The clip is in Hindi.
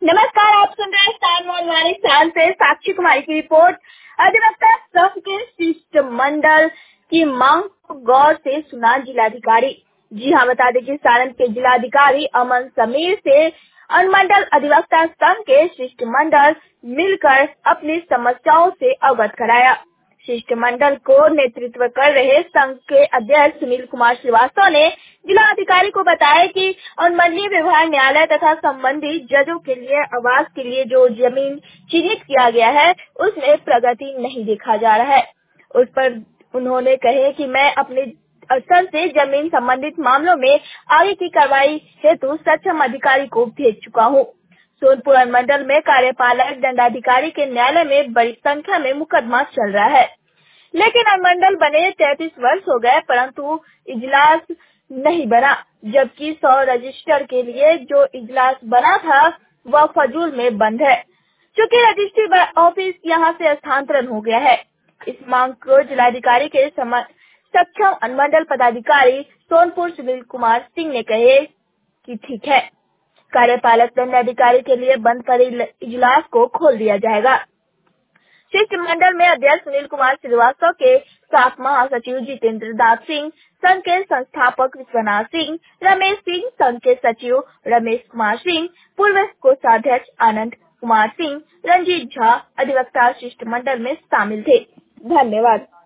नमस्कार, आप सुन रहे हैं स्टार मोहनवाणी साल से साक्षी कुमारी की रिपोर्ट। अधिवक्ता संघ के शिष्टमंडल की मांग को गौर से सुना जिलाधिकारी। जी हाँ, बता दें कि सारण के जिलाधिकारी अमन समीर से अनुमंडल अधिवक्ता संघ के शिष्टमंडल मिलकर अपनी समस्याओं से अवगत कराया। शिष्टमंडल को नेतृत्व कर रहे संघ के अध्यक्ष सुनील कुमार श्रीवास्तव ने जिलाधिकारी को बताया कि अनुमंडलीय व्यवहार न्यायालय तथा संबंधित जजों के लिए आवास के लिए जो जमीन चिन्हित किया गया है उसमें प्रगति नहीं देखा जा रहा है। उस पर उन्होंने कहे कि मैं अपने स्तर से जमीन संबंधित मामलों में आगे की कार्रवाई हेतु सक्षम अधिकारी को भेज चुका हूँ। सोनपुर अनुमंडल में कार्यपालक दंडाधिकारी के न्यायालय में बड़ी संख्या में मुकदमा चल रहा है, लेकिन अनुमंडल बने 33 वर्ष हो गए परंतु इजलास नहीं बना, जबकि 100 रजिस्टर के लिए जो इजलास बना था वह फजूल में बंद है, चूँकि रजिस्ट्री ऑफिस यहां से स्थानांतरण हो गया है। इस मांग को जिलाधिकारी के सक्षम अनुमंडल पदाधिकारी सोनपुर सुनील कुमार सिंह ने कहे कि ठीक है, कार्यपालक दंडाधिकारी के लिए बंद पड़े इजलास को खोल दिया जाएगा। शिष्टमंडल में अध्यक्ष सुनील कुमार श्रीवास्तव के साथ महासचिव जितेंद्र दास सिंह, संघ के संस्थापक विश्वनाथ सिंह, रमेश सिंह, संघ के सचिव रमेश कुमार सिंह, पूर्व कोषाध्यक्ष आनंद कुमार सिंह, रंजीत झा अधिवक्ता शिष्टमंडल में शामिल थे। धन्यवाद।